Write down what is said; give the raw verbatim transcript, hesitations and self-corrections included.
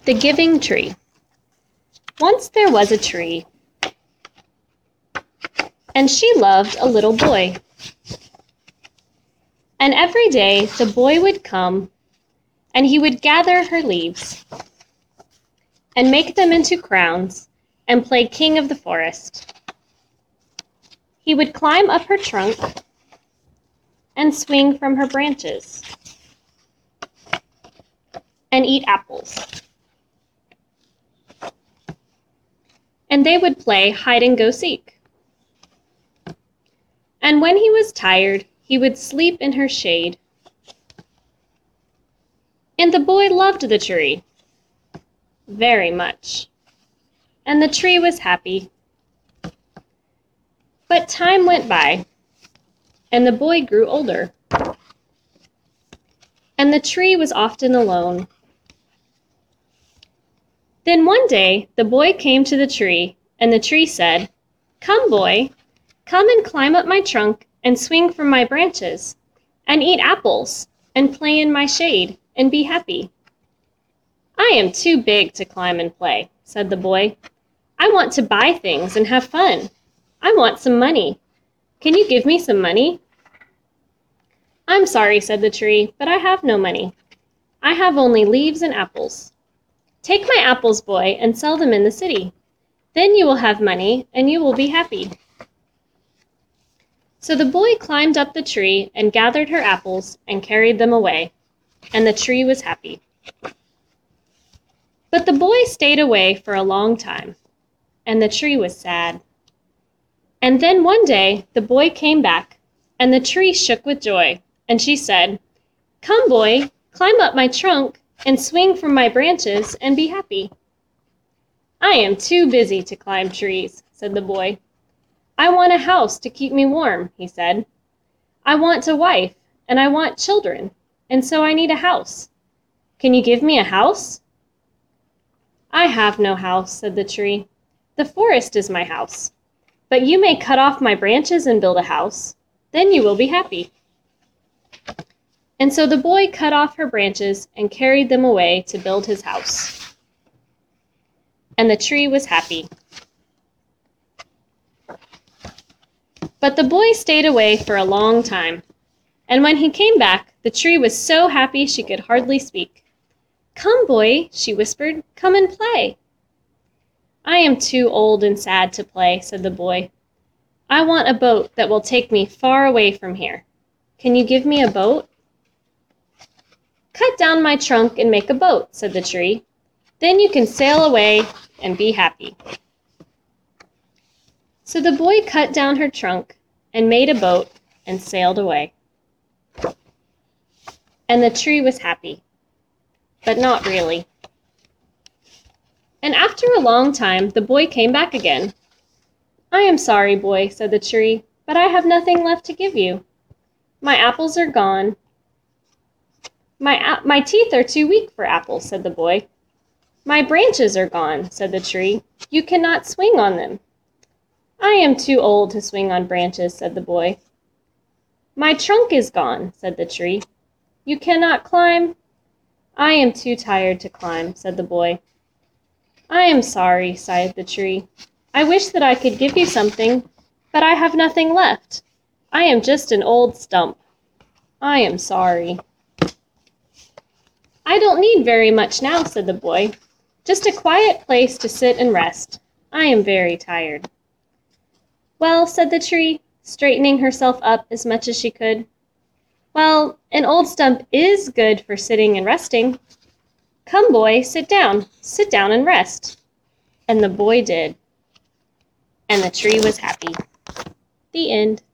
The Giving Tree. Once there was a tree, and she loved a little boy. And every day the boy would come, and he would gather her leaves, and make them into crowns, and play king of the forest. He would climb up her trunk, and swing from her branches, and eat apples. And they would play hide-and-go-seek. And when he was tired, he would sleep in her shade. And the boy loved the tree very much, and the tree was happy. But time went by, and the boy grew older, and the tree was often alone. Then one day the boy came to the tree, and the tree said, "Come, boy, come and climb up my trunk and swing from my branches, and eat apples, and play in my shade, and be happy." "I am too big to climb and play," said the boy. "I want to buy things and have fun. I want some money. Can you give me some money?" "I'm sorry," said the tree, "but I have no money. I have only leaves and apples. Take my apples, boy, and sell them in the city. Then you will have money, and you will be happy." So the boy climbed up the tree and gathered her apples and carried them away, and the tree was happy. But the boy stayed away for a long time, and the tree was sad. And then one day the boy came back, and the tree shook with joy, and she said, "Come, boy, climb up my trunk and swing from my branches and be happy." "I am too busy to climb trees," said the boy. "I want a house to keep me warm," he said. "I want a wife, and I want children, and so I need a house. Can you give me a house?" "I have no house," said the tree. "The forest is my house. But you may cut off my branches and build a house. Then you will be happy." And so the boy cut off her branches and carried them away to build his house. And the tree was happy. But the boy stayed away for a long time. And when he came back, the tree was so happy she could hardly speak. "Come, boy," she whispered, "come and play." "I am too old and sad to play," said the boy. "I want a boat that will take me far away from here. Can you give me a boat?" "Cut down my trunk and make a boat," said the tree. "Then you can sail away and be happy." So the boy cut down her trunk and made a boat and sailed away. And the tree was happy, but not really. And after a long time, the boy came back again. "I am sorry, boy," said the tree, "but I have nothing left to give you. My apples are gone." My, my teeth are too weak for apples," said the boy. "My branches are gone," said the tree. "You cannot swing on them." "I am too old to swing on branches," said the boy. "My trunk is gone," said the tree. "You cannot climb." "I am too tired to climb," said the boy. "I am sorry," sighed the tree. "I wish that I could give you something, but I have nothing left. I am just an old stump. I am sorry." "I don't need very much now," said the boy. "Just a quiet place to sit and rest. I am very tired." "Well," said the tree, straightening herself up as much as she could. "Well, an old stump is good for sitting and resting. Come, boy, sit down. Sit down and rest." And the boy did. And the tree was happy. The end.